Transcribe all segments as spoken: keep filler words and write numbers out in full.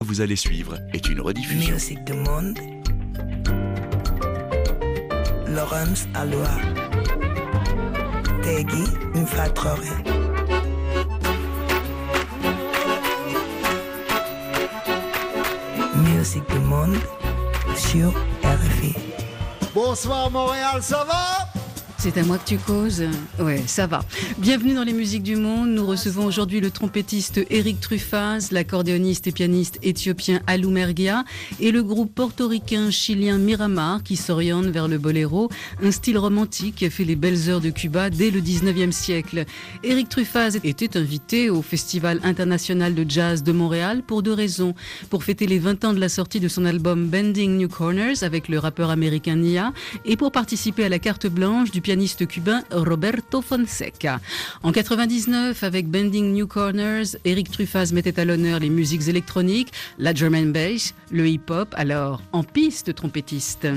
Vous allez suivre est une rediffusion. Musique du monde. Laurence Aloha. Tegui Mfatrore. Musique du monde sur R F I. Bonsoir Montréal, ça va? C'est à moi que tu causes? Ouais, ça va. Bienvenue dans les musiques du monde. Nous recevons aujourd'hui le trompettiste Eric Truffaz, l'accordéoniste et pianiste éthiopien Alou Mergia et le groupe portoricain-chilien Miramar qui s'oriente vers le boléro, un style romantique qui a fait les belles heures de Cuba dès le dix-neuvième siècle. Eric Truffaz était invité au Festival international de jazz de Montréal pour deux raisons. Pour fêter les vingt ans de la sortie de son album Bending New Corners avec le rappeur américain Nia et pour participer à la carte blanche du pianiste cubain Roberto Fonseca. En quatre-vingt-dix-neuf, avec Bending New Corners, Eric Truffaz mettait à l'honneur les musiques électroniques, la drum and bass, le hip-hop, alors en piste trompettiste.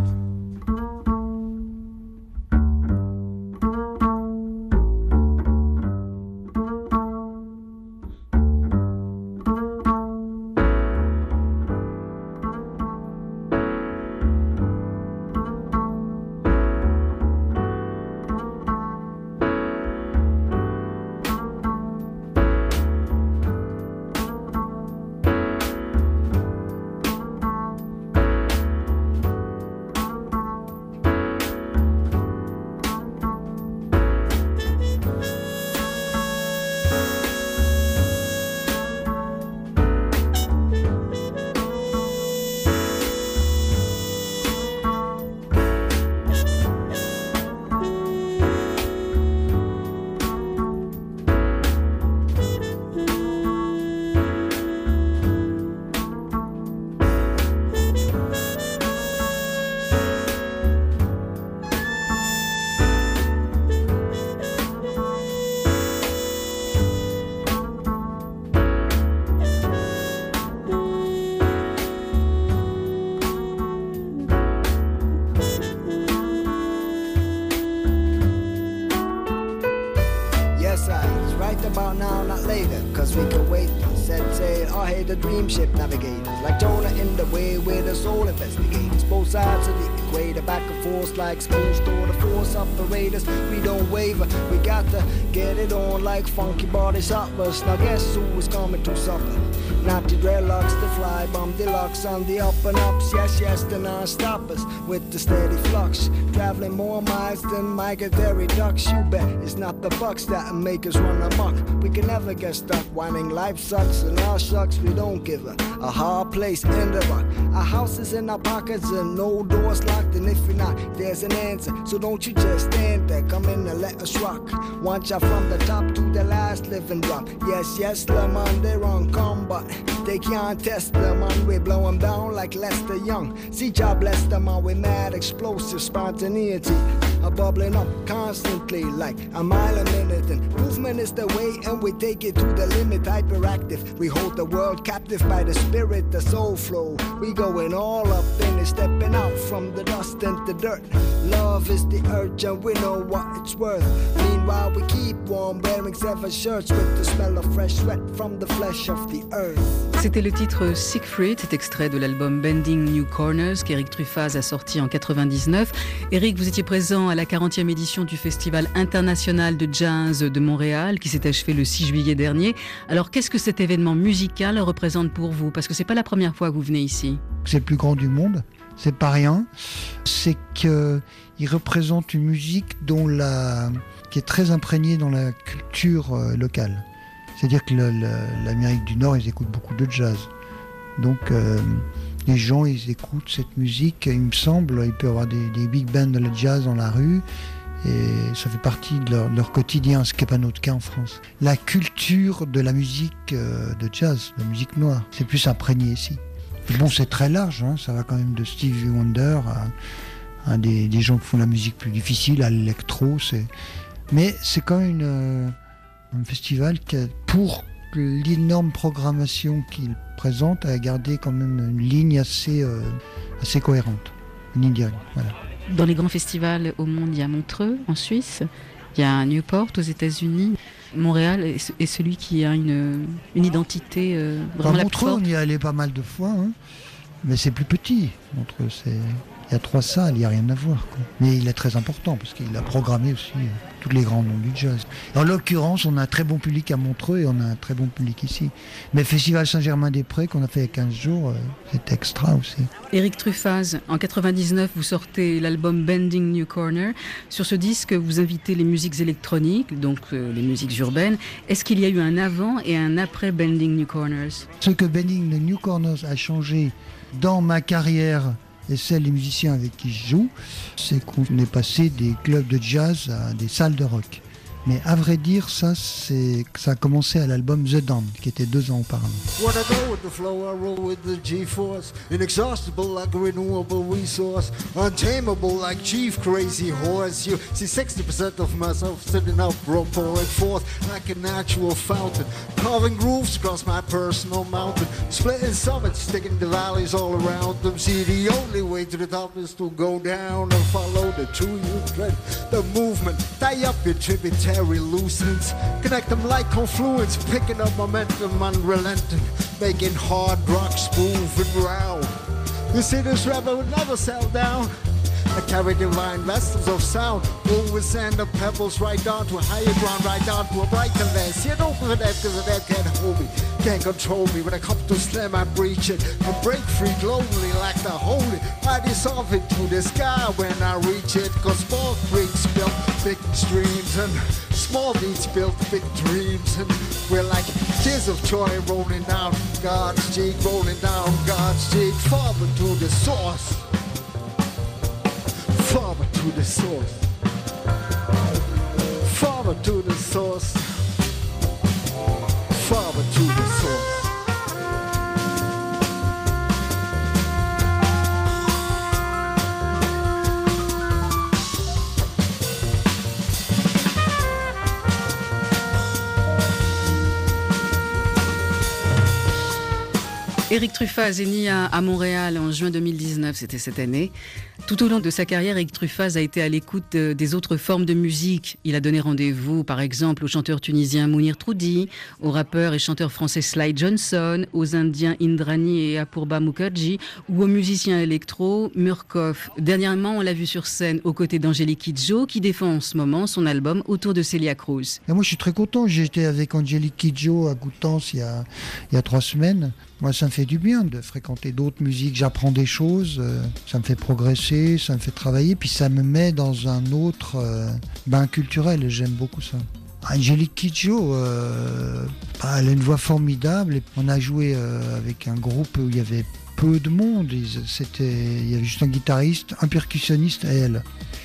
Ship navigators, like Jonah in the way with the soul investigators, both sides of the equator, back and forth like spoons to the force operators. We don't waver, we got to get it on like funky body shoppers. Now guess who is coming to supper? Not the dreadlocks, the fly bomb deluxe on the up and ups. Yes, yes, the non-stoppers with the steady flux, traveling more miles than migratory ducks. You bet it's not the bucks that make us run amok. We can never get stuck whining life sucks, and our shucks we don't give a, a hard place in the rock. Our house is in our pockets and no doors locked, and if you're not, there's an answer. So don't you just stand there, come in and let us rock. Want ya from the top to the last living drop. Yes, yes, the man, they're on come, but they can't test them, man. We blow them down like Lester Young. See, God bless them, man. We mad, explosive spontaneity, a bubbling up constantly like a mile a minute. And movement is the way, and we take it to the limit. Hyperactive, we hold the world captive by the spirit, the soul flow. We going all up in it, stepping out from the dust and the dirt. Love is the urge, and we know what it's worth. Meanwhile, we keep warm, wearing seven shirts with the smell of fresh sweat from the flesh of the earth. C'était le titre Siegfried, cet extrait de l'album Bending New Corners qu'Eric Truffaz a sorti en quatre-vingt-dix-neuf. Eric, vous étiez présent à la quarantième édition du Festival international de jazz de Montréal qui s'est achevé le six juillet dernier. Alors qu'est-ce que cet événement musical représente pour vous? Parce que c'est pas la première fois que vous venez ici. C'est le plus grand du monde, c'est pas rien. C'est qu'il représente une musique dont la... qui est très imprégnée dans la culture euh, locale. C'est-à-dire que le, le, l'Amérique du Nord, ils écoutent beaucoup de jazz. Donc, euh, les gens, ils écoutent cette musique. Il me semble, il peut y avoir des, des big bands de la jazz dans la rue. Et ça fait partie de leur, de leur quotidien, ce qui n'est pas notre cas en France. La culture de la musique euh, de jazz, de la musique noire, c'est plus imprégné ici. Et bon, c'est très large, hein, ça va quand même de Stevie Wonder à, à des, des gens qui font la musique plus difficile, à l'électro. C'est... Mais c'est quand même une... Euh, un festival qui, a, pour l'énorme programmation qu'il présente, a gardé quand même une ligne assez, euh, assez cohérente, une ligne directe. Voilà. Dans les grands festivals au monde, il y a Montreux en Suisse, il y a Newport aux États-Unis. Montréal est, est celui qui a une, une identité euh, vraiment enfin, la Montreux, plus forte. on y est allé pas mal de fois, hein, mais c'est plus petit. Montreux, c'est... il y a trois salles, il n'y a rien à voir, quoi. Mais il est très important parce qu'il a programmé aussi euh, tous les grands noms du jazz. En l'occurrence, on a un très bon public à Montreux et on a un très bon public ici. Mais le Festival Saint-Germain-des-Prés qu'on a fait il y a quinze jours, euh, c'est extra aussi. Éric Truffaz, en quatre-vingt-dix-neuf, vous sortez l'album Bending New Corner. Sur ce disque, vous invitez les musiques électroniques, donc euh, les musiques urbaines. Est-ce qu'il y a eu un avant et un après Bending New Corners? Ce que Bending New Corners a changé dans ma carrière et celle des musiciens avec qui je joue, c'est qu'on est passé des clubs de jazz à des salles de rock. Mais à vrai dire, ça, c'est, ça a commencé à l'album The Dawn, qui était deux ans auparavant. When I go with the flow, I roll with the G-force. Inexhaustible like a renewable resource. Untamable like chief crazy horse. You see sixty percent of myself sitting up, roll pouring forth like a natural fountain. Carving grooves across my personal mountain. Splitting summits, sticking the valleys all around them. See, the only way to the top is to go down and follow the true you tread. The movement, tie up your tributary loosenings, connect them like confluence, picking up momentum unrelenting, making hard rock smooth and round. You see, this rebel will never settle down. I carry divine vessels of sound, always send the pebbles right down to a higher ground, right down to a brighter land. See, I don't for that because that can't hold me, can't control me. When I come to slam, I breach it and break free globally like the holy. I dissolve into the sky when I reach it, cause small creeks built big streams and small beats built big dreams. And we're like tears of joy rolling down God's cheek, rolling down God's cheek, forward to the source. Forward to the source. Forward to the source. Forward to the source. Éric Truffaz est né à, à Montréal en juin deux mille dix-neuf, c'était cette année. Tout au long de sa carrière, Éric Truffaz a été à l'écoute de, des autres formes de musique. Il a donné rendez-vous, par exemple, au chanteur tunisien Mounir Troudi, au rappeur et chanteur français Sly Johnson, aux Indiens Indrani et Apurba Mukherjee, ou aux musiciens électro Murkoff. Dernièrement, on l'a vu sur scène aux côtés d'Angélique Kidjo, qui défend en ce moment son album autour de Celia Cruz. Et moi, je suis très content. J'étais avec Angélique Kidjo à Coutances il y a, il y a trois semaines. Moi, ça me fait du bien de fréquenter d'autres musiques. J'apprends des choses, euh, ça me fait progresser, ça me fait travailler, puis ça me met dans un autre euh, bain culturel. J'aime beaucoup ça. Angélique Kidjo, euh, bah, elle a une voix formidable. Et on a joué euh, avec un groupe où il y avait peu de monde. C'était, il y avait juste un guitariste, un percussionniste et elle.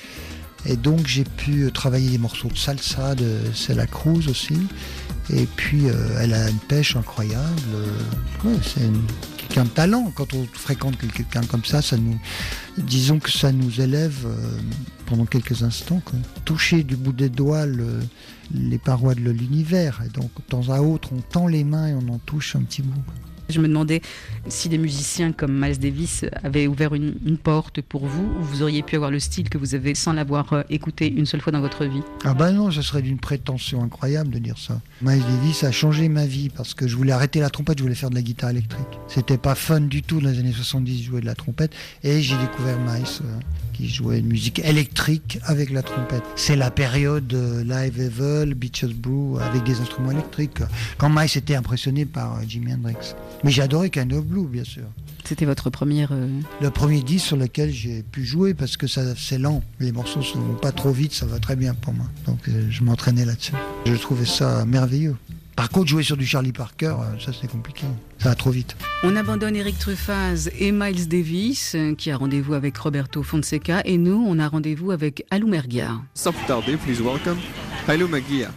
Et donc j'ai pu travailler des morceaux de salsa de Celia Cruz aussi. Et puis euh, elle a une pêche incroyable. Ouais, c'est une, quelqu'un de talent. Quand on fréquente quelqu'un comme ça, ça nous, disons que ça nous élève euh, pendant quelques instants, quoi. Toucher du bout des doigts le, les parois de l'univers. Et donc de temps à autre, on tend les mains et on en touche un petit bout, quoi. Je me demandais si des musiciens comme Miles Davis avaient ouvert une, une porte pour vous, ou vous auriez pu avoir le style que vous avez sans l'avoir euh, écouté une seule fois dans votre vie. Ah ben non, ça serait d'une prétention incroyable de dire ça. Miles Davis a changé ma vie parce que je voulais arrêter la trompette, je voulais faire de la guitare électrique. C'était pas fun du tout dans les années soixante-dix de jouer de la trompette, et j'ai découvert Miles euh, qui jouait une musique électrique avec la trompette. C'est la période euh, Live Evil, Beaches Brew avec des instruments électriques. Quand Miles était impressionné par euh, Jimi Hendrix. Mais j'ai adoré Kind of Blue, bien sûr. C'était votre première... Euh... Le premier disque sur lequel j'ai pu jouer, parce que ça, c'est lent. Les morceaux ne vont pas trop vite, ça va très bien pour moi. Donc euh, je m'entraînais là-dessus. Je trouvais ça merveilleux. Par contre, jouer sur du Charlie Parker, euh, ça c'est compliqué. Ça va trop vite. On abandonne Éric Truffaz et Miles Davis, euh, qui a rendez-vous avec Roberto Fonseca. Et nous, on a rendez-vous avec Alou Mergia. Sans plus tarder, please welcome Alou Mergia.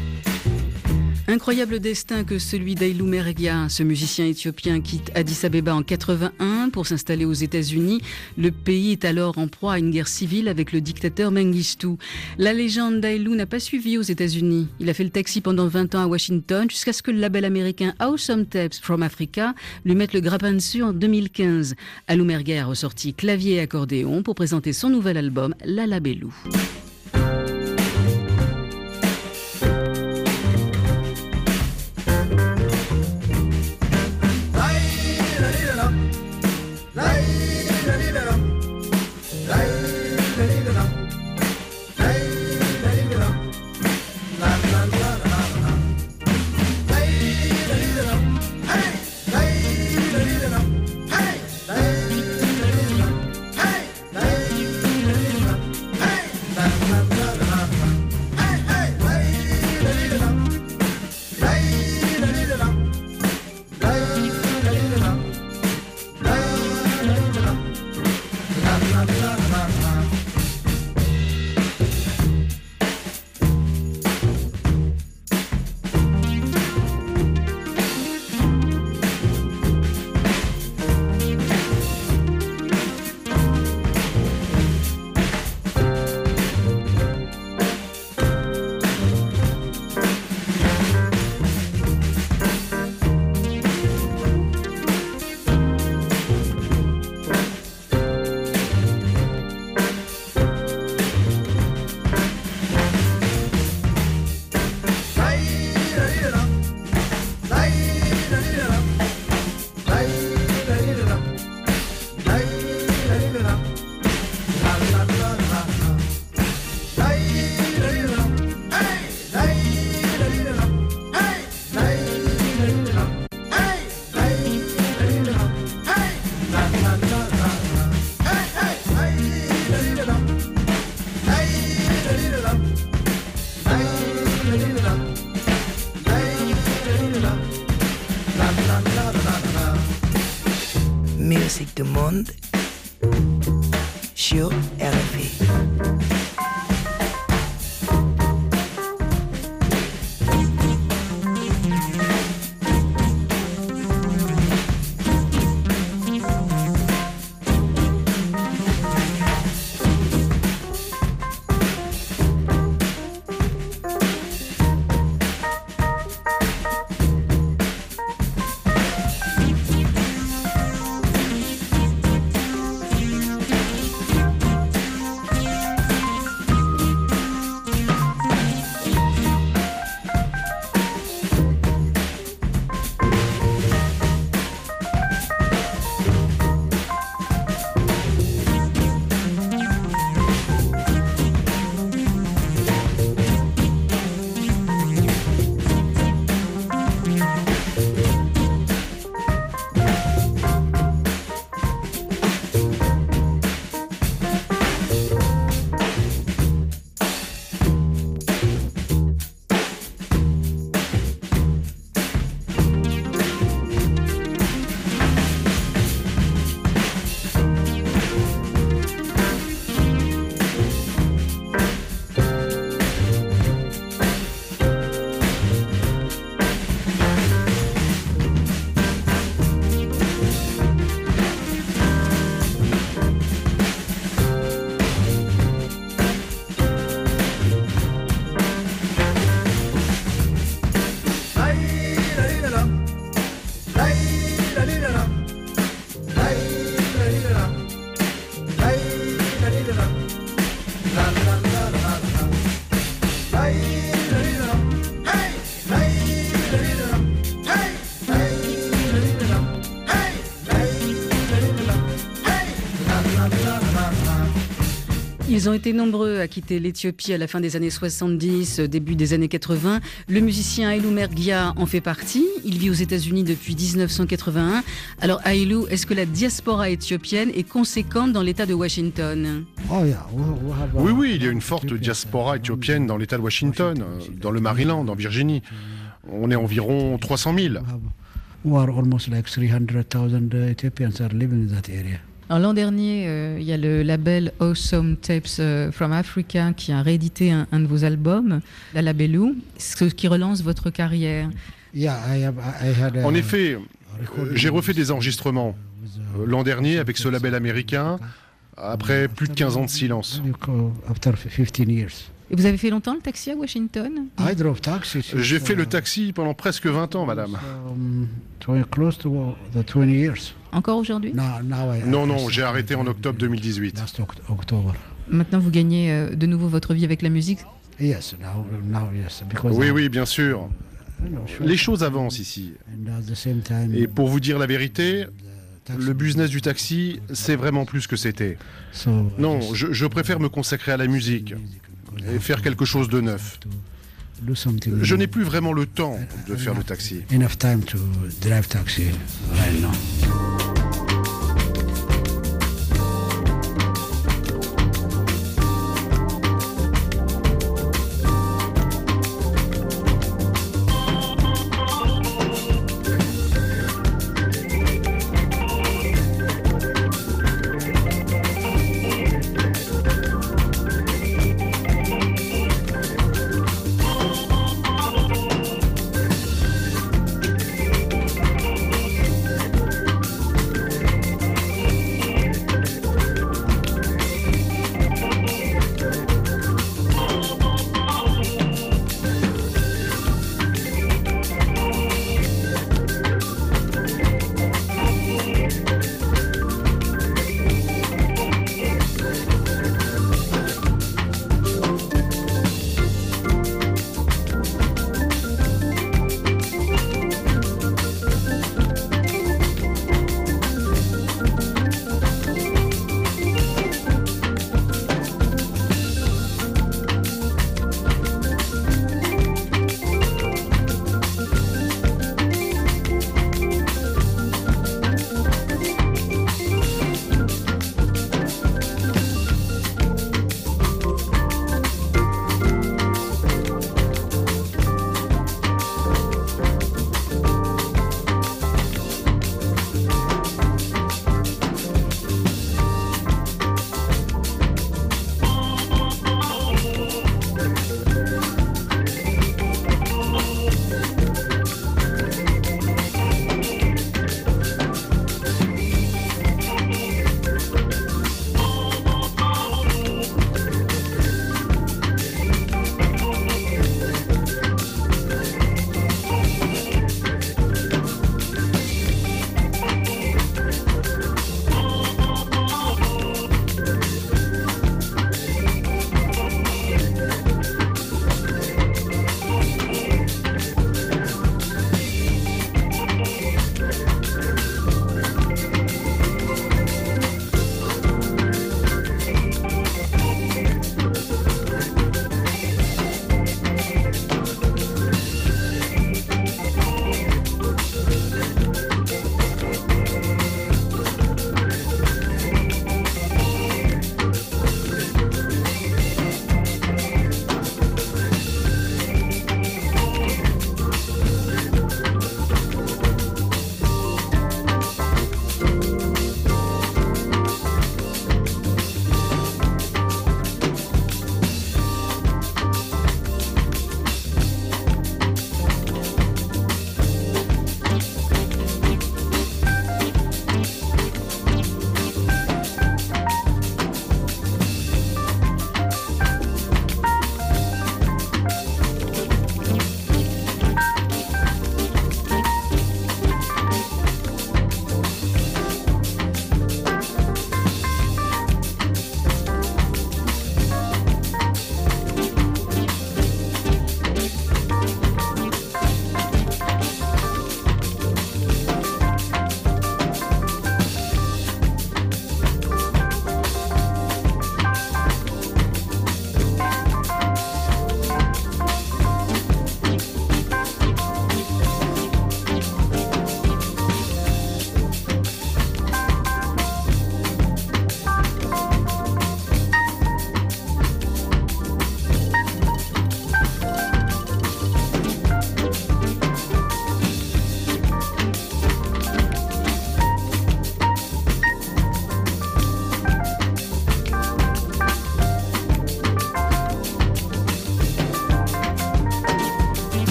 Incroyable destin que celui d'Ailou Mergia. Ce musicien éthiopien quitte Addis Abeba en quatre-vingt-un pour s'installer aux États-Unis. Le pays est alors en proie à une guerre civile avec le dictateur Mengistu. La légende d'Ailou n'a pas suivi aux États-Unis. Il a fait le taxi pendant vingt ans à Washington jusqu'à ce que le label américain Awesome Tapes from Africa lui mette le grappin dessus en deux mille quinze. Alou Mergia a ressorti clavier et accordéon pour présenter son nouvel album Lalabelou. Musique du monde sur R F I. Ils ont été nombreux à quitter l'Éthiopie à la fin des années soixante-dix, début des années quatre-vingts. Le musicien Haïlou Mergia en fait partie. Il vit aux États-Unis depuis dix-neuf cent quatre-vingt-un. Alors Haïlou, est-ce que la diaspora éthiopienne est conséquente dans l'État de Washington ? Oui, oui, il y a une forte diaspora éthiopienne dans l'État de Washington, dans le Maryland, en Virginie. On est environ trois cent mille. Alors, l'an dernier, euh, il y a le label Awesome Tapes euh, from Africa qui a réédité un, un de vos albums, La Labelou, ce qui relance votre carrière. En effet, euh, j'ai refait des enregistrements euh, l'an dernier avec ce label américain, après plus de quinze ans de silence. Et vous avez fait longtemps le taxi à Washington ? J'ai fait le taxi pendant presque vingt ans, madame. Encore aujourd'hui ? Non, non, j'ai arrêté en octobre deux mille dix-huit. Maintenant, vous gagnez euh, de nouveau votre vie avec la musique ? Oui, oui, bien sûr. Les choses avancent ici. Et pour vous dire la vérité, le business du taxi, c'est vraiment plus que c'était. Non, je, je préfère me consacrer à la musique et faire quelque chose de neuf. Je n'ai plus vraiment le temps de faire le taxi.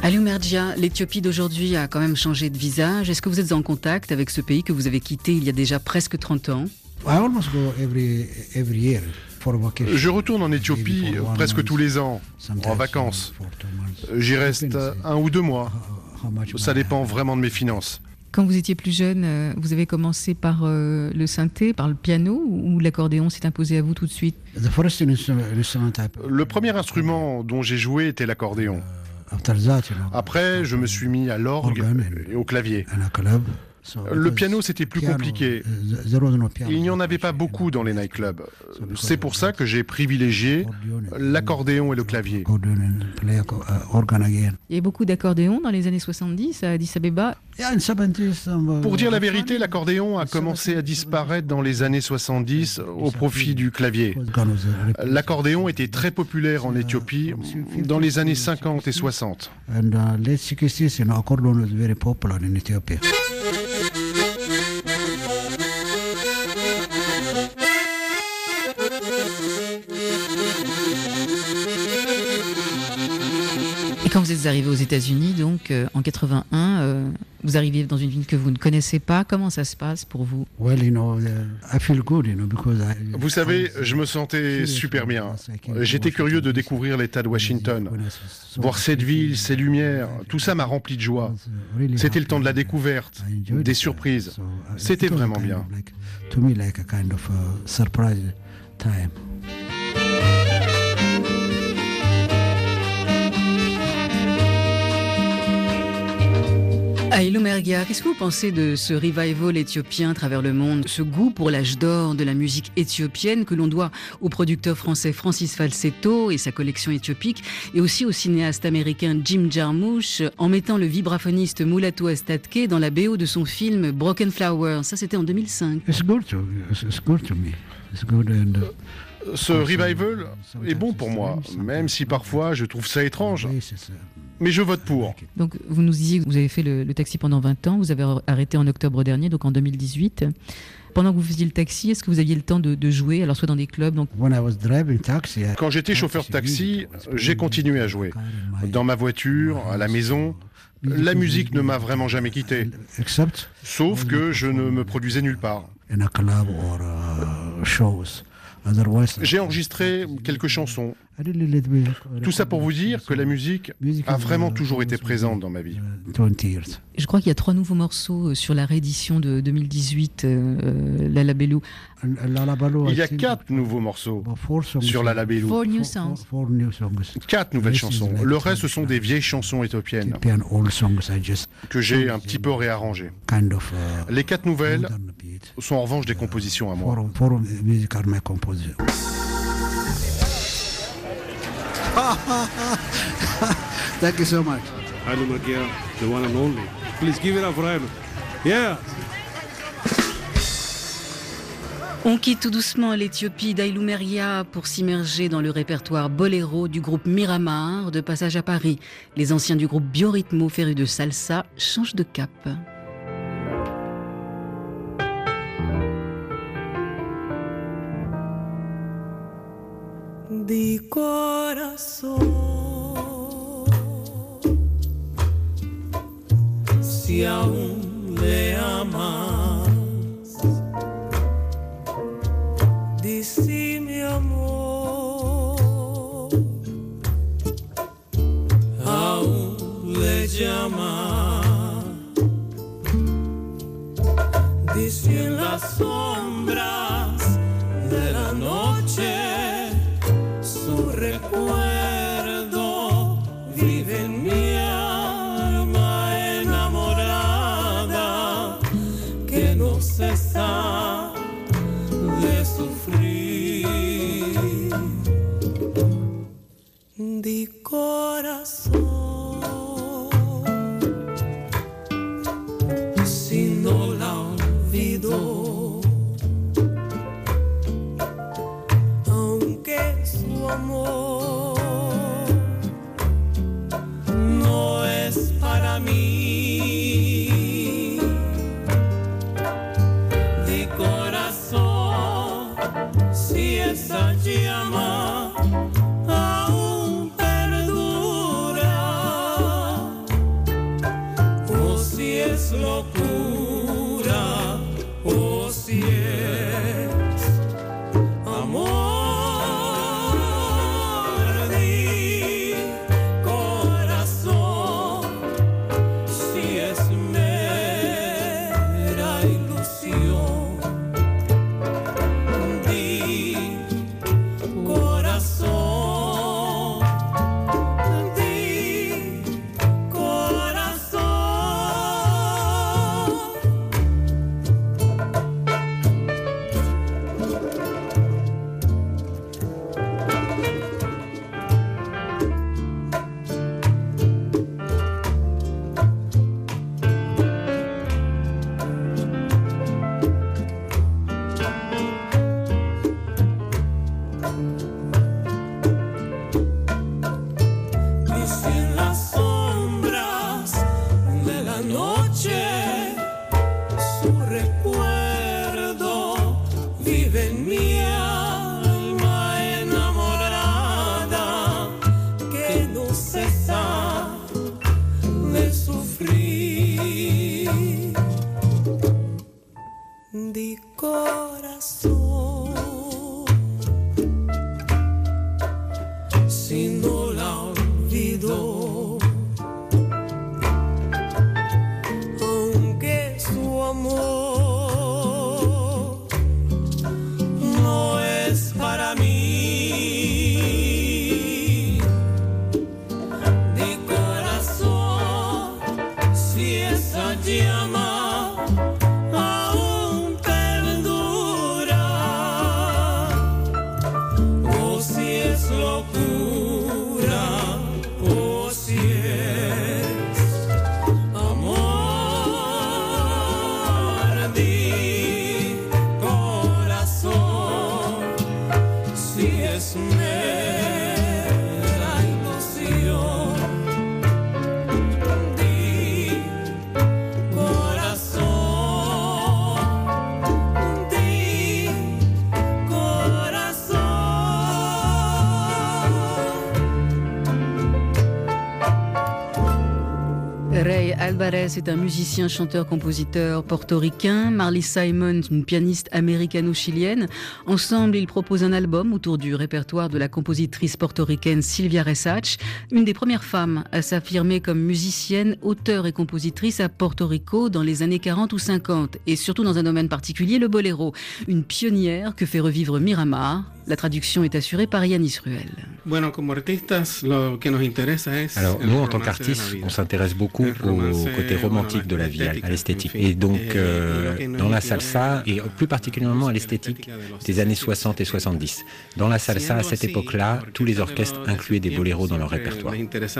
Alou Mergia, l'Éthiopie d'aujourd'hui a quand même changé de visage. Est-ce que vous êtes en contact avec ce pays que vous avez quitté il y a déjà presque trente ans? Je retourne en Éthiopie presque tous les ans, en vacances. J'y reste un ou deux mois. Ça dépend vraiment de mes finances. Quand vous étiez plus jeune, vous avez commencé par euh, le synthé, par le piano, ou l'accordéon s'est imposé à vous tout de suite? Le premier instrument dont j'ai joué était l'accordéon. Après, je me suis mis à l'orgue et au clavier. Le piano, c'était plus compliqué. Il n'y en avait pas beaucoup dans les nightclubs. C'est pour ça que j'ai privilégié l'accordéon et le clavier. Il y a beaucoup d'accordéons dans les années soixante-dix à Addis Abeba. Pour dire la vérité, l'accordéon a commencé à disparaître dans les années soixante-dix au profit du clavier. L'accordéon était très populaire en Éthiopie dans les années cinquante et soixante. Et quand vous êtes arrivé aux États-Unis, donc euh, en quatre-vingt-un, euh, vous arrivez dans une ville que vous ne connaissez pas. Comment ça se passe pour vous? Vous savez, je me sentais super bien. J'étais curieux de découvrir l'État de Washington. Voir cette ville, ses lumières, tout ça m'a rempli de joie. C'était le temps de la découverte, des surprises. C'était vraiment bien. Alou Mergia, qu'est-ce que vous pensez de ce revival éthiopien à travers le monde, ce goût pour l'âge d'or de la musique éthiopienne que l'on doit au producteur français Francis Falsetto et sa collection éthiopique, et aussi au cinéaste américain Jim Jarmusch, en mettant le vibraphoniste Mulatu Astatke dans la B O de son film Broken Flower. Ça, c'était en deux mille cinq. Ce revival est bon pour moi, même si parfois je trouve ça étrange. Mais je vote pour. Donc, vous nous disiez que vous avez fait le, le taxi pendant vingt ans, vous avez arrêté en octobre dernier, donc en deux mille dix-huit. Pendant que vous faisiez le taxi, est-ce que vous aviez le temps de, de jouer, alors soit dans des clubs donc... Quand j'étais chauffeur de taxi, j'ai continué à jouer. Dans ma voiture, à la maison, la musique ne m'a vraiment jamais quitté. Sauf que je ne me produisais nulle part. J'ai enregistré quelques chansons. Tout ça pour vous dire que la musique a vraiment toujours été présente dans ma vie. Je crois qu'il y a trois nouveaux morceaux sur la réédition de deux mille dix-huit, euh, Lalabelou. Il y a quatre nouveaux morceaux sur Lalabelou. Four new songs. Quatre nouvelles chansons. Le reste, ce sont des vieilles chansons éthiopiennes que j'ai un petit peu réarrangées. Les quatre nouvelles sont en revanche des compositions à moi. Thank you so much. Alou Mergia, the one and only. Please give it up for him. Yeah. On quitte tout doucement l'Éthiopie d'Alou Mergia pour s'immerger dans le répertoire boléro du groupe Miramar. De passage à Paris, les anciens du groupe Biorhythmo, férus de salsa, changent de cap. De coração, se aún le amas, dice mi amor, aún le llamas, dice en las sombras de la noche. Su recuerdo vive en mi alma enamorada que no cesa de sufrir. De corazón, si no la olvido. Amor no es para mí. De corazón, si esa llama aún perdura, si es amor di corazón, si es mera ilusión, di corazón, di corazón. Y sin las sombras de la noche, su recuerdo vive en mi alma enamorada, que no cesa de sufrir. Di corazón, si no la olvido, aunque su amor no es para mí. Di corazón, si esa llama aún perdura, o si es locura, o si es amor. Di corazón, si es mera ilusión, di corazón, di corazón. Ray Alvarez est un musicien, chanteur, compositeur portoricain. Marley Simon, une pianiste américano-chilienne. Ensemble, ils proposent un album autour du répertoire de la compositrice portoricaine Sylvia Rexach, une des premières femmes à s'affirmer comme musicienne, auteure et compositrice à Porto Rico dans les années quarante ou cinquante, et surtout dans un domaine particulier, le boléro. Une pionnière que fait revivre Miramar. La traduction est assurée par Yanis Ruel. Alors, nous, en tant qu'artistes, on s'intéresse beaucoup au côté romantique de la vie, à l'esthétique. Et donc, euh, dans la salsa, et plus particulièrement à l'esthétique des années soixante et soixante-dix. Dans la salsa, à cette époque-là, tous les orchestres incluaient des boléros dans leur répertoire.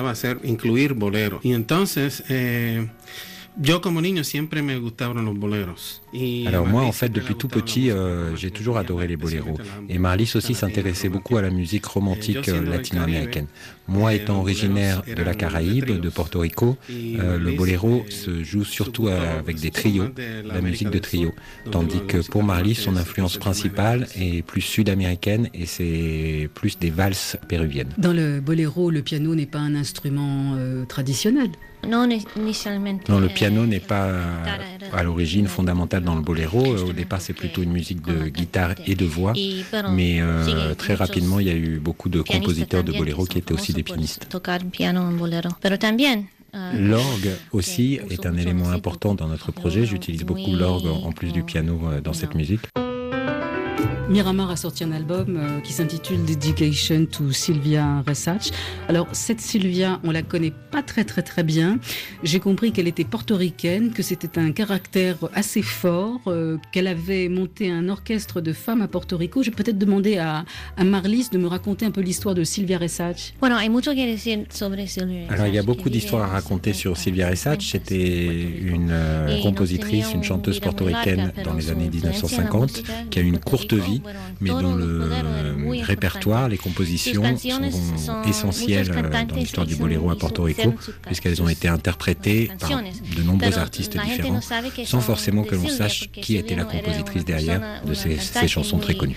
Alors moi, en fait, depuis tout petit, euh, j'ai toujours adoré les boléros. Et Marlis aussi s'intéressait beaucoup à la musique romantique euh, latino-américaine. Moi, étant originaire de la Caraïbe, de Porto Rico, euh, le boléro se joue surtout avec des trios, la musique de trio. Tandis que pour Marlis, son influence principale est plus sud-américaine et c'est plus des valses péruviennes. Dans le boléro, le piano n'est pas un instrument euh, traditionnel. Non, le piano n'est pas à l'origine fondamentale dans le boléro. Au départ, c'est plutôt une musique de guitare et de voix. Mais euh, très rapidement, il y a eu beaucoup de compositeurs de boléro qui étaient aussi des pianistes. L'orgue aussi est un élément important dans notre projet. J'utilise beaucoup l'orgue en plus du piano dans cette musique. Miramar a sorti un album euh, qui s'intitule Dedication to Sylvia Rexach. Alors cette Sylvia, on la connaît pas très très très bien. J'ai compris qu'elle était portoricaine, que c'était un caractère assez fort, euh, qu'elle avait monté un orchestre de femmes à Porto Rico. Je vais peut-être demander à, à Marlis de me raconter un peu l'histoire de Sylvia Rexach. Alors il y a beaucoup d'histoires à raconter sur Sylvia Rexach. C'était une euh, compositrice, une chanteuse portoricaine dans les années dix-neuf cent cinquante qui a eu une courte vie vie, mais dont le répertoire, les compositions sont essentielles dans l'histoire du boléro à Porto Rico, puisqu'elles ont été interprétées par de nombreux artistes différents, sans forcément que l'on sache qui était la compositrice derrière de ces, ces chansons très connues.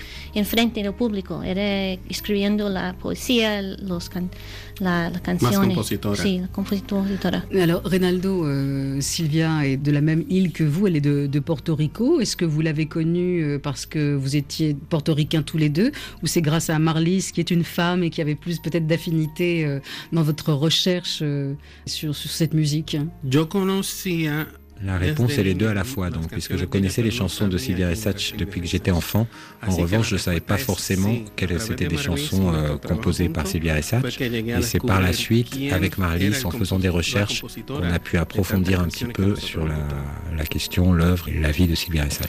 La, la canción, sí, la compositora. Alors, Reynaldo, euh, Sylvia est de la même île que vous, elle est de, de Porto Rico. Est-ce que vous l'avez connue parce que vous étiez portoricains tous les deux, ou c'est grâce à Marlis, qui est une femme et qui avait plus peut-être d'affinité euh, dans votre recherche euh, sur, sur cette musique? Yo conocía La réponse est les deux à la fois, donc, puisque je connaissais les chansons de Silvia Resach depuis que j'étais enfant. En revanche, je ne savais pas forcément qu'elles étaient des chansons euh, composées par Silvia Resach. Et c'est par la suite, avec Marlis, en faisant des recherches, qu'on a pu approfondir un petit peu sur la, la question, l'œuvre et la vie de Silvia Resach.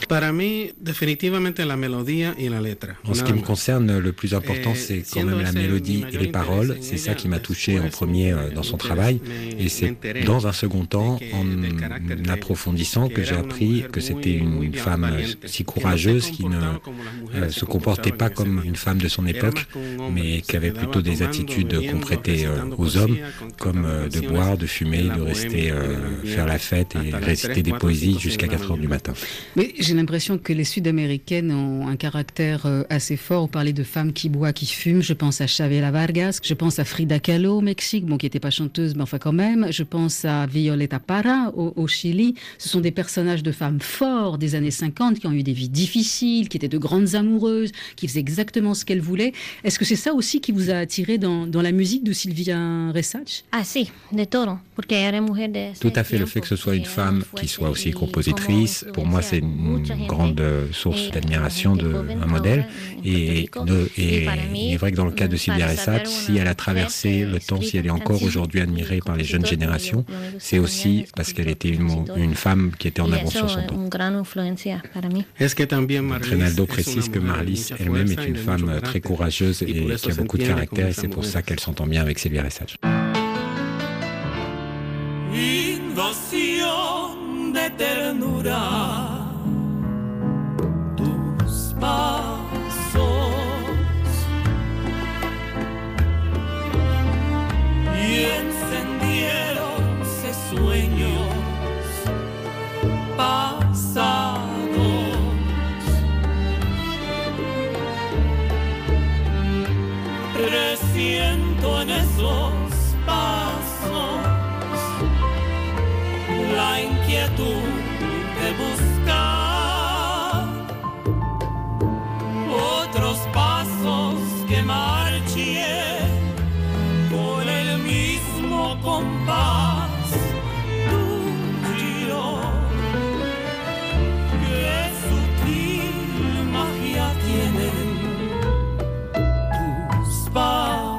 En ce qui me concerne, le plus important, c'est quand même la mélodie et les paroles. C'est ça qui m'a touché en premier euh, dans son travail. Et c'est dans un second temps, en approfondissant, que j'ai appris que c'était une, une femme si courageuse qui ne euh, se comportait pas comme une femme de son époque, mais qui avait plutôt des attitudes qu'on prêtait euh, aux hommes, comme euh, de boire, de fumer, de rester euh, faire la fête et réciter des poésies jusqu'à quatre heures du matin. Mais j'ai l'impression que les Sud-Américaines ont un caractère euh, assez fort. Vous parlez de femmes qui boivent, qui fument. Je pense à Chavela Vargas, je pense à Frida Kahlo au Mexique, bon, qui n'était pas chanteuse, mais enfin quand même. Je pense à Violeta Parra au, au Chili. Ce sont des personnages de femmes forts des années cinquante qui ont eu des vies difficiles, qui étaient de grandes amoureuses, qui faisaient exactement ce qu'elles voulaient. Est-ce que c'est ça aussi qui vous a attiré dans, dans la musique de Silvia Resach? Ah si, de todo. Tout à fait, le fait que ce soit une femme qui soit aussi compositrice, pour moi c'est une grande source d'admiration, de, un modèle. Et, de, et il est vrai que dans le cas de Silvia Resach, si elle a traversé le temps, si elle est encore aujourd'hui admirée par les jeunes générations, c'est aussi parce qu'elle était une, une femme qui était en avance sur son temps. Reynaldo précise que Marlis elle-même est une femme très courageuse et qui a beaucoup de caractère, et c'est pour ça qu'elle s'entend bien avec Silvia Resach. Invasión de ternura, tus pasos y encendieronse sueños pasados. Presiento en esos pasos la inquietud de buscar otros pasos que marché con el mismo compás tuyo. Qué sutil magia tienen tus pasos.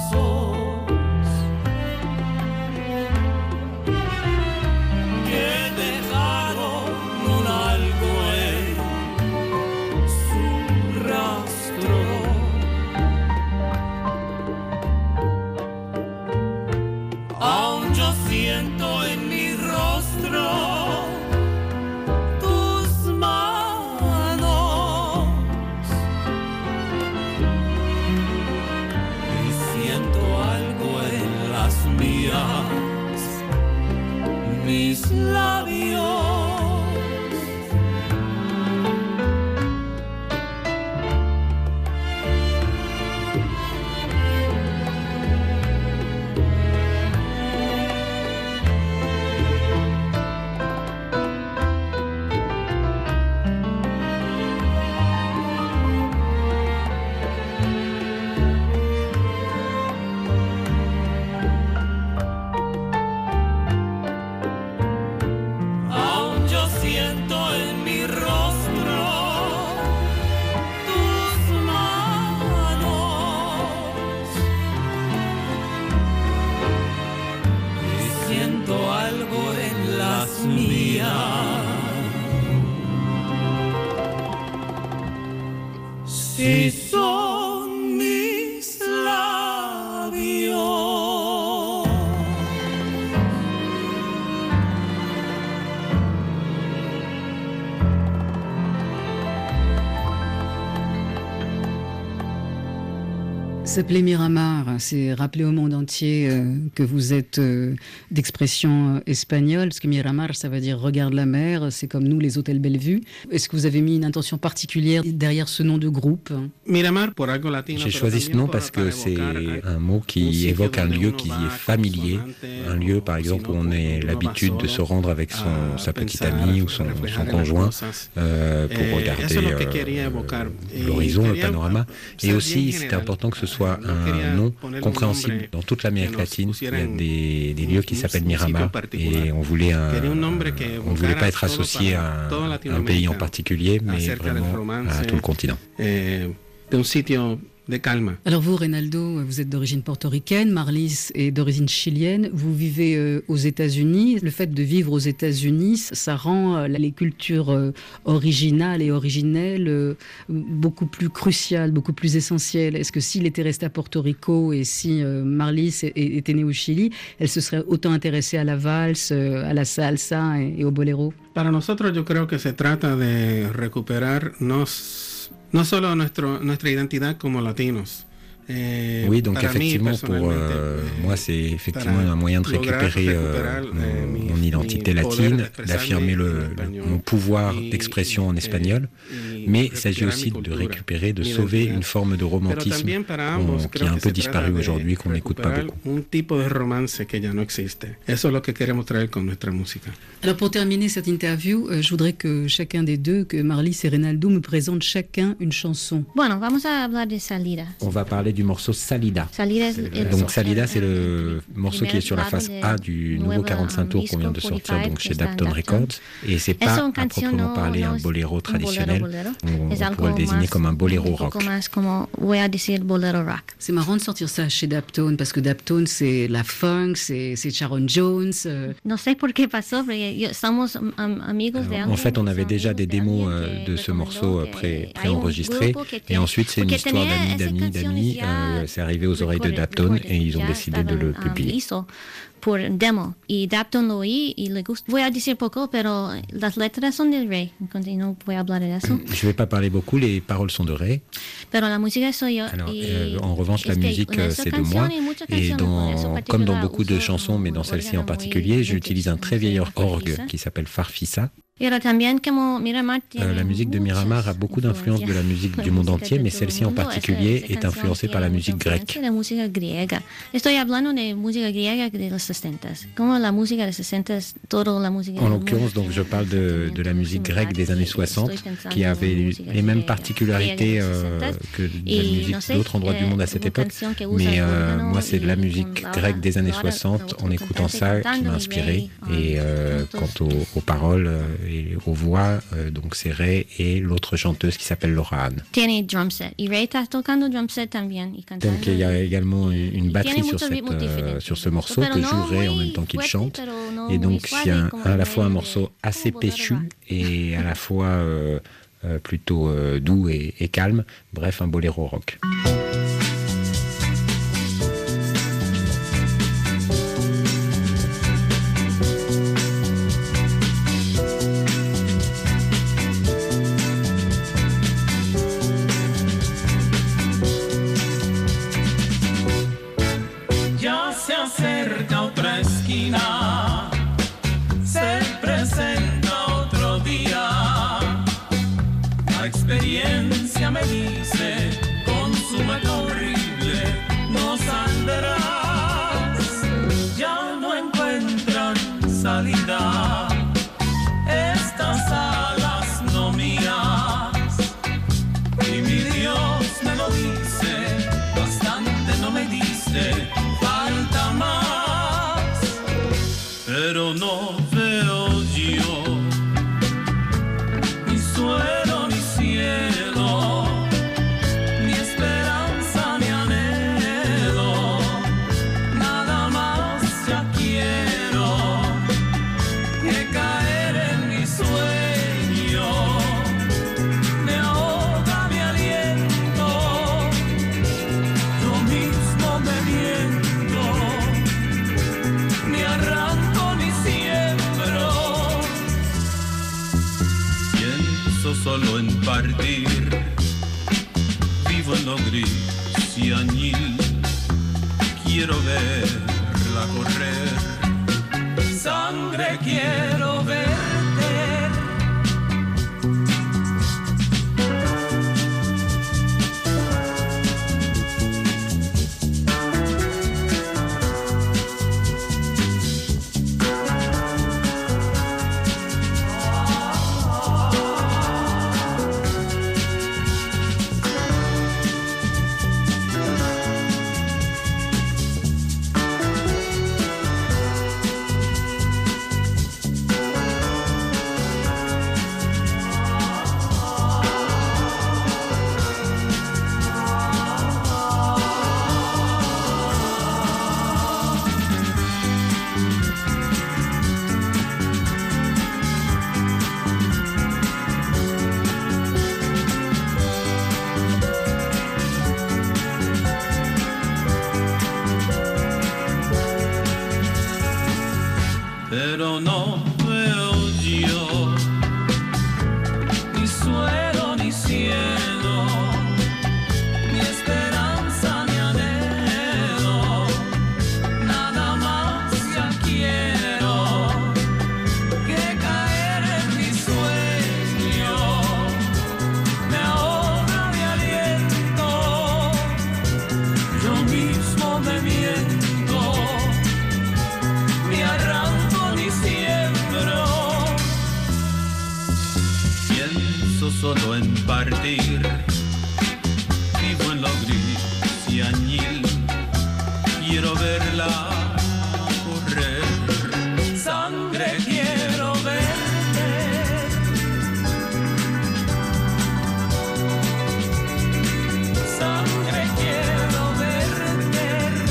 Mis labios. Si son mis labios. s'appelait Miramar. C'est rappeler au monde entier euh, que vous êtes euh, d'expression euh, espagnole, parce que Miramar, ça veut dire regarde la mer. C'est comme nous, les hôtels Bellevue. Est-ce que vous avez mis une intention particulière derrière ce nom de groupe? J'ai choisi ce nom parce que c'est un mot qui évoque un lieu qui est familier, un lieu par exemple où on a l'habitude de se rendre avec son, sa petite amie ou son, son conjoint euh, pour regarder euh, l'horizon, le panorama. Et aussi, c'était important que ce soit un nom compréhensible dans toute l'Amérique latine. Il y a des, des lieux qui s'appellent Miramar et on voulait un, on ne voulait pas être associé à un, un pays en particulier, mais vraiment à tout le continent. De calme. Alors vous, Reynaldo, vous êtes d'origine portoricaine, Marlys est d'origine chilienne, vous vivez euh, aux États-Unis. Le fait de vivre aux États-Unis, ça rend euh, les cultures euh, originales et originelles euh, beaucoup plus cruciales, beaucoup plus essentielles. Est-ce que s'il était resté à Porto Rico et si euh, Marlys était née au Chili, elle se serait autant intéressée à la valse, euh, à la salsa et, et au boléro? Para nosotros, yo creo que se trata de recuperar nos no solo nuestro, nuestra identidad como latinos. Eh, oui, donc effectivement, pour euh, moi, c'est effectivement un moyen de récupérer euh, mon, mon identité latine, d'affirmer le, le, mon pouvoir d'expression en espagnol, mais il s'agit aussi de récupérer, de sauver une forme de romantisme on, qui a un peu disparu aujourd'hui, qu'on n'écoute pas beaucoup. Alors pour terminer cette interview, euh, je voudrais que chacun des deux, que Marlys et Reynaldo, me présentent chacun une chanson. Bueno, vamos a hablar de Salida. On va parler du morceau Salida. Salida es, donc Salida, c'est le morceau qui est sur la face A du nouveau quarante-cinq tours qu'on vient de sortir donc chez Dapton Records. Et c'est pas à proprement parler un boléro traditionnel. On, on pourrait le désigner comme un boléro rock. C'est marrant de sortir ça chez Dapton parce que Dapton, c'est la funk, c'est, c'est Sharon Jones. Euh... No sé por qué pasó, porque somos amigos de En fait, on avait déjà des démos euh, de ce morceau euh, pré, pré-enregistrés. Et ensuite, c'est une histoire d'amis, d'amis, d'amis. Euh, c'est arrivé aux oreilles de Dapton et ils ont décidé de le publier. Por demo y Dapton lo oí y le gustó. Voy a decir poco, pero las letras son de Ray. No voy a hablar de eso. Je ne vais pas parler beaucoup, les paroles sont de Ray. Pero la música soy yo. Alors, euh, en revanche, la musique, c'est de moi. Et dans, comme dans beaucoup de chansons, mais dans celle-ci en particulier, j'utilise un très vieil orgue qui s'appelle Farfisa. Euh, la musique de Miramar a beaucoup d'influence de la musique du monde entier, mais celle-ci en particulier est influencée par la musique grecque. En l'occurrence, donc, je parle de, de la musique grecque des années soixante, qui avait les mêmes particularités euh, que la musique d'autres endroits du monde à cette époque. Mais euh, moi, c'est de la musique grecque des années soixante, en écoutant ça, qui m'a inspiré. Et euh, quant aux, aux paroles et aux voix, euh, donc c'est Ray et l'autre chanteuse qui s'appelle Laura Ann. Donc il y a également une batterie sur, cette, euh, sur ce morceau que joue Ray en même temps qu'il chante. Et donc c'est un, à la fois un morceau assez péchu et à la fois euh, euh, plutôt euh, doux et, et calme. Bref, un boléro rock. Experiencia me dice, con su mano horrible no saldrás. Ya no encuentran salida estas alas no mías. Y mi Dios me lo dice, bastante no me diste, falta más. Pero no veo yo ni suelo ni cielo, ni esperanza ni anhelo, nada más ya quiero que caer en mi sueño. Me ahoga mi aliento, yo mismo me miento, ni arranco ni siembro. Pienso solo en partir, vivo en lo gris y añil, quiero verla correr. Sangre quiero verte. Pero no veo yo ni suelo ni cielo, ni esperanza ni anhelo, nada más ya quiero que caer en mi sueño, me ahoga mi aliento, yo mismo me miento, me arranco. Pienso solo en partir, vivo en lo gris y añil, quiero verla correr, sangre quiero verte. Sangre quiero verte.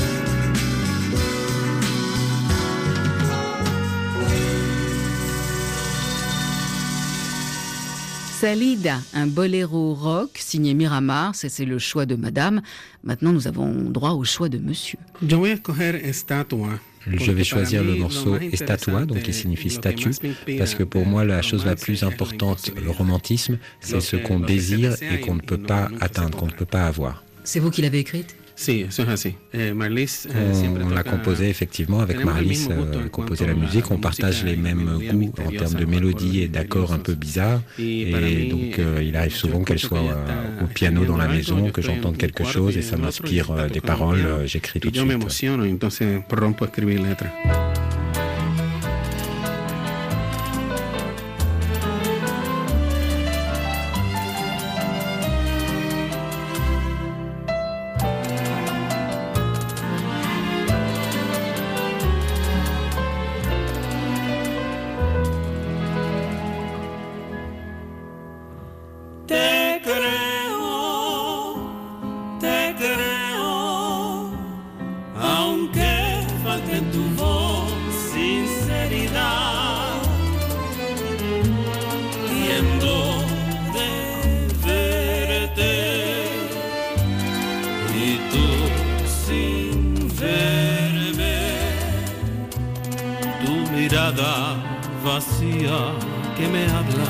Salida, un boléro rock signé Miramar, ça c'est le choix de Madame. Maintenant, nous avons droit au choix de Monsieur. Yo voy a escoger Estatua. Je vais choisir le morceau Estatua, donc qui signifie statue, parce que pour moi, la chose la plus importante, le romantisme, c'est ce qu'on désire et qu'on ne peut pas atteindre, qu'on ne peut pas avoir. C'est vous qui l'avez écrite ? Sí, eso es así. Eh, Marlis, eh, on l'a composé effectivement avec Marlis, euh, composé la musique. On partage les mêmes goûts en termes de mélodie et d'accords un peu bizarres. Et donc euh, il arrive souvent qu'elle soit euh, au piano dans la maison, que j'entende quelque chose et ça m'inspire euh, des paroles. Euh, J'écris tout de suite. Vacía que me habla,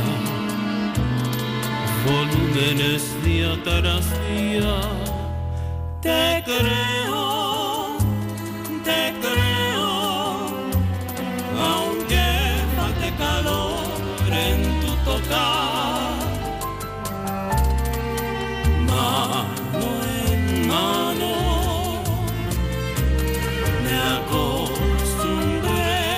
volúmenes día tras día. Te creo, te creo, aunque falte calor en tu tocar. Mano en mano me acostumbré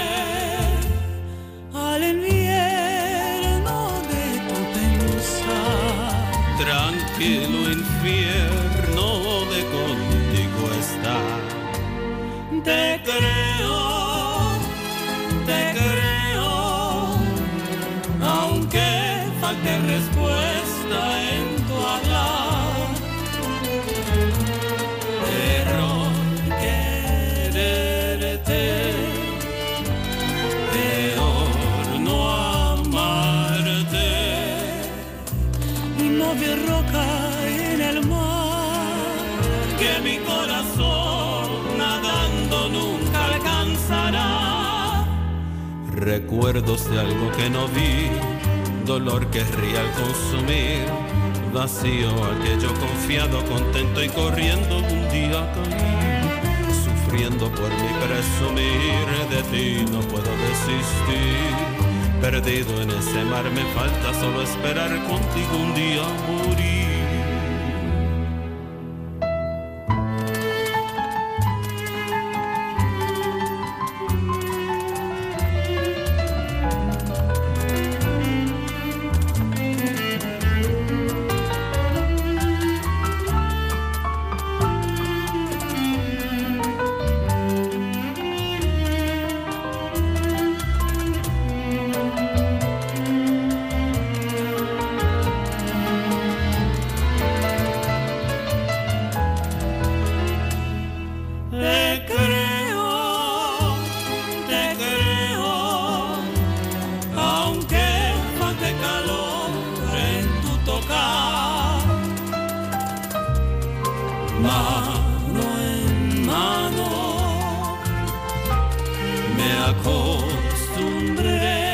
al invierno de tu pensar. Tranquilo infierno de contigo estar. Te creo, te creo, aunque falte respuesta en tu hablar. Error quererte, peor no amarte. Y mover roca en el mar, que mi corazón nadando nunca alcanzará. Recuerdos de algo que no vi, dolor que ría al consumir, vacío al que yo confiado, contento y corriendo un día caí, sufriendo por mi presumir, de ti no puedo desistir, perdido en ese mar me falta solo esperar contigo un día morir. Mano en mano me acostumbré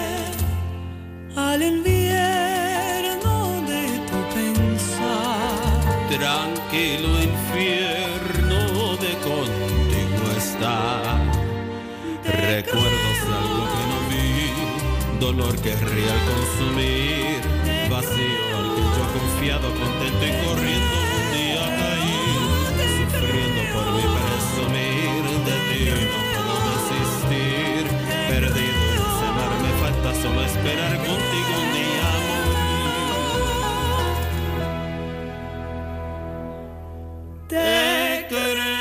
al invierno de tu pensar, tranquilo infierno de contigo estar. Recuerdos de algo que no vi, dolor que real consumir, vacío al que yo confiado, contento y corriendo un día caí, sufriendo por mi presumir, de ti no puedo desistir, perdido en ese mar me falta solo esperar contigo un día morir. Te creo.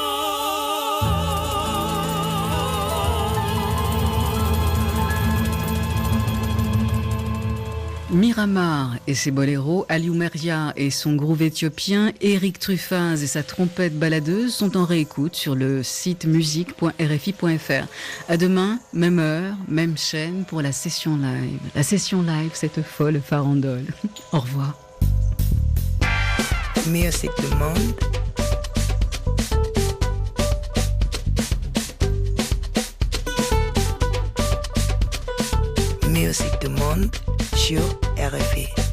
Miramar et ses boléros, Aliou Mergia et son groove éthiopien, Eric Truffaz et sa trompette baladeuse sont en réécoute sur le site musique point r f i point f r. À demain, même heure, même chaîne pour la session live. La session live, cette folle farandole. Au revoir. Musique du monde. Musique du monde sur R F I.